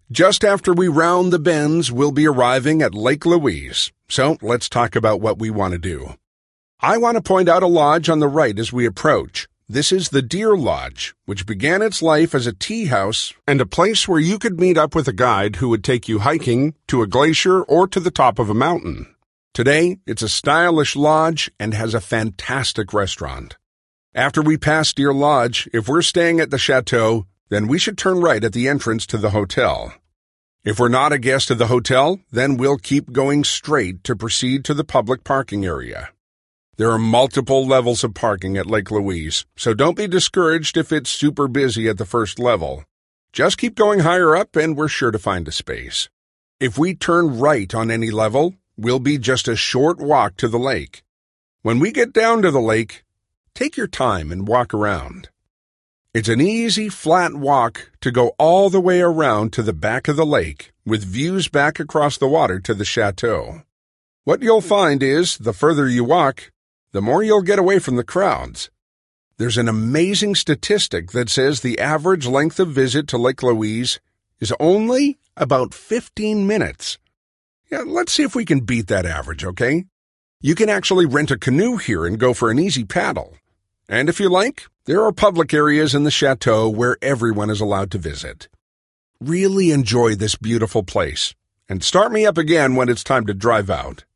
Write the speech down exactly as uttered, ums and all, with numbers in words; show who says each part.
Speaker 1: Just after we round the bends, we'll be arriving at Lake Louise. So let's talk about what we want to do. I want to point out a lodge on the right as we approach. This is the Deer Lodge, which began its life as a tea house and a place where you could meet up with a guide who would take you hiking to a glacier or to the top of a mountain. Today, it's a stylish lodge and has a fantastic restaurant. After we pass Deer Lodge, if we're staying at the chateau, then we should turn right at the entrance to the hotel. If we're not a guest of the hotel, then we'll keep going straight to proceed to the public parking area. There are multiple levels of parking at Lake Louise, so don't be discouraged if it's super busy at the first level. Just keep going higher up and we're sure to find a space. If we turn right on any level, we'll be just a short walk to the lake. When we get down to the lake, take your time and walk around. It's an easy, flat walk to go all the way around to the back of the lake, with views back across the water to the chateau. What you'll find is, the further you walk, the more you'll get away from the crowds. There's an amazing statistic that says the average length of visit to Lake Louise is only about fifteen minutes. Yeah, let's see if we can beat that average, okay? You can actually rent a canoe here and go for an easy paddle. And if you like, there are public areas in the chateau where everyone is allowed to visit. Really enjoy this beautiful place, and start me up again when it's time to drive out.